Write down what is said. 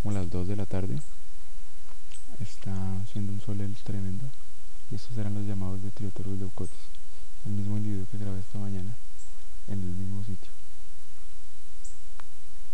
como las 2 de la tarde. Está haciendo un sol tremendo. Y estos eran los llamados de Triotorus leucotes.